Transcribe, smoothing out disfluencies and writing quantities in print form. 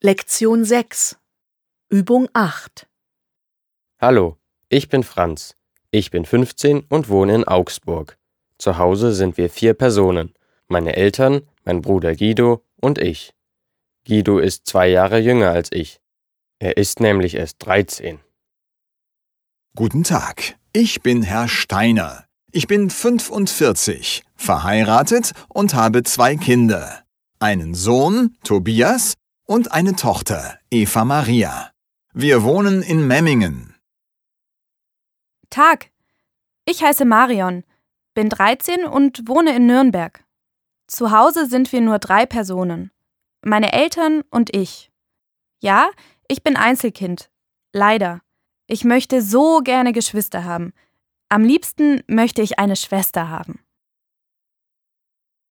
Lektion 6 Übung 8 Hallo, ich bin Franz. Ich bin 15 und wohne in Augsburg. Zu Hause sind wir 4 Personen. Meine Eltern, mein Bruder Guido und ich. Guido ist 2 Jahre jünger als ich. Er ist nämlich erst 13. Guten Tag, ich bin Herr Steiner. Ich bin 45, verheiratet und habe 2 Kinder. Einen Sohn, Tobias, und eine Tochter, Eva Maria. Wir wohnen in Memmingen. Tag, ich heiße Marion, bin 13 und wohne in Nürnberg. Zu Hause sind wir nur 3 Personen. Meine Eltern und ich. Ja, ich bin Einzelkind. Leider. Ich möchte so gerne Geschwister haben. Am liebsten möchte ich eine Schwester haben.